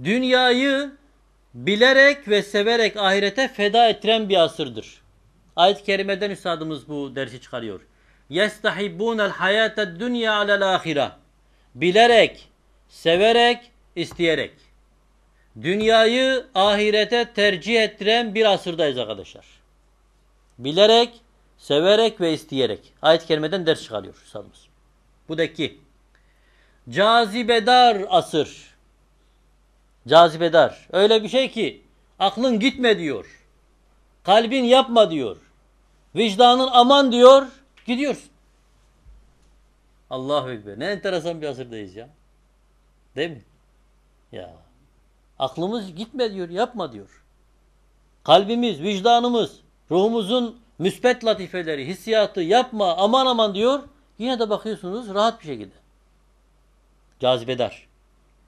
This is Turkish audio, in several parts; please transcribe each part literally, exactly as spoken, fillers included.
dünyayı bilerek ve severek ahirete feda ettiren bir asırdır. Ayet-i kerimeden üstadımız bu dersi çıkarıyor. يَسْتَحِبُّونَ الْحَيَاةَ الدُّنْيَا عَلَى الْآخِرَةِ Bilerek, severek, isteyerek. Dünyayı ahirete tercih ettiren bir asırdayız arkadaşlar. Bilerek, severek ve isteyerek. Ayet-i kerimeden ders çıkarıyor üstadımız. Bu da iki. Cazibedar asır. Cazibedar. Öyle bir şey ki aklın gitme diyor. Kalbin yapma diyor. Vicdanın aman diyor. Gidiyorsun. Allahu Ekber. Ne enteresan bir asırdayız ya. Değil mi? Ya. Aklımız gitme diyor. Yapma diyor. Kalbimiz, vicdanımız, ruhumuzun müspet latifeleri, hissiyatı yapma aman aman diyor. Yine de bakıyorsunuz rahat bir şekilde. Cazibedar.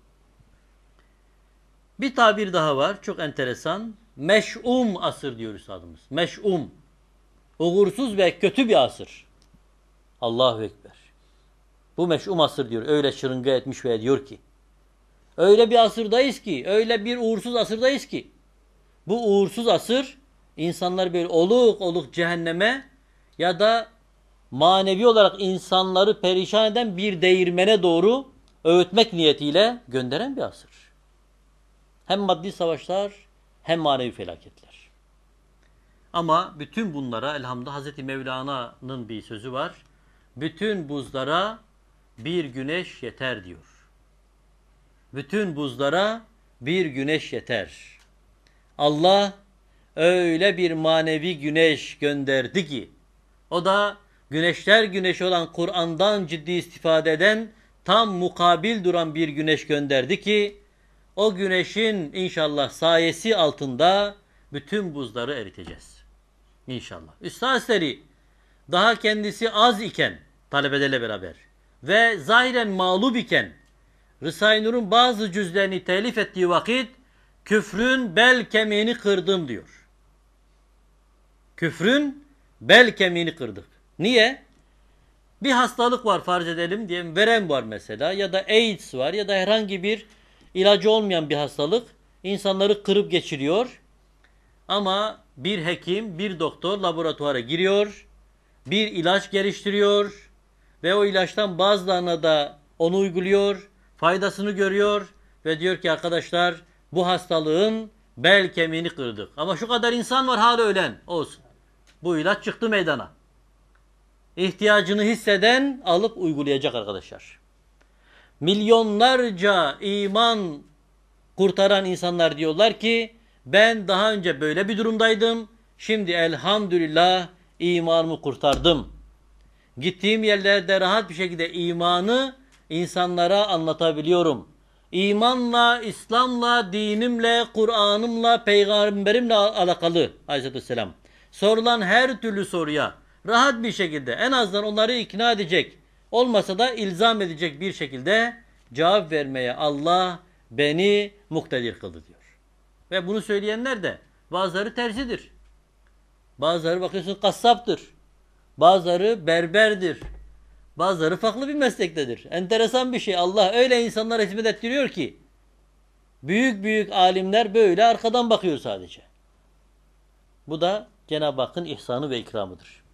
Bir tabir daha var. Çok enteresan. Meş'um asır diyoruz adımız. Meş'um. Uğursuz ve kötü bir asır. Allahu Ekber. Bu meş'um asır diyor. Öyle şırınga etmiş ve diyor ki. Öyle bir asırdayız ki. Öyle bir uğursuz asırdayız ki. Bu uğursuz asır insanlar böyle oluk oluk cehenneme ya da manevi olarak insanları perişan eden bir değirmene doğru öğütmek niyetiyle gönderen bir asır. Hem maddi savaşlar hem manevi felaketler. Ama bütün bunlara elhamdülillah Hazreti Mevlana'nın bir sözü var. Bütün buzlara bir güneş yeter diyor. Bütün buzlara bir güneş yeter. Allah öyle bir manevi güneş gönderdi ki o da güneşler güneşi olan Kur'an'dan ciddi istifade eden tam mukabil duran bir güneş gönderdi ki o güneşin inşallah sayesi altında bütün buzları eriteceğiz. İnşallah. Üstad-ı daha kendisi az iken talebelerle beraber ve zahiren mağlup iken Risale-i Nur'un bazı cüzlerini telif ettiği vakit küfrün bel kemiğini kırdım diyor. Küfrün bel kemiğini kırdık. Niye? Bir hastalık var farz edelim diyelim. Verem var mesela ya da AIDS var ya da herhangi bir ilacı olmayan bir hastalık insanları kırıp geçiriyor. Ama bir hekim, bir doktor laboratuvara giriyor, bir ilaç geliştiriyor ve o ilaçtan bazılarına da onu uyguluyor, faydasını görüyor ve diyor ki arkadaşlar bu hastalığın bel kemiğini kırdık. Ama şu kadar insan var hala ölen. Olsun. Bu ilaç çıktı meydana. İhtiyacını hisseden alıp uygulayacak arkadaşlar. Milyonlarca iman kurtaran insanlar diyorlar ki ben daha önce böyle bir durumdaydım. Şimdi elhamdülillah imanımı kurtardım. Gittiğim yerlerde rahat bir şekilde imanı insanlara anlatabiliyorum. İmanla, İslam'la, dinimle, Kur'an'ımla, peygamberimle alakalı aleyhisselam. Sorulan her türlü soruya rahat bir şekilde en azından onları ikna edecek, olmasa da ilzam edecek bir şekilde cevap vermeye Allah beni muktedir kıldı diyor. Ve bunu söyleyenler de bazıları terzidir. Bazıları bakıyorsun kassaptır. Bazıları berberdir. Bazıları farklı bir meslektedir. Enteresan bir şey. Allah öyle insanlara hizmet ettiriyor ki büyük büyük alimler böyle arkadan bakıyor sadece. Bu da Cenab-ı Hakk'ın ihsanı ve ikramıdır.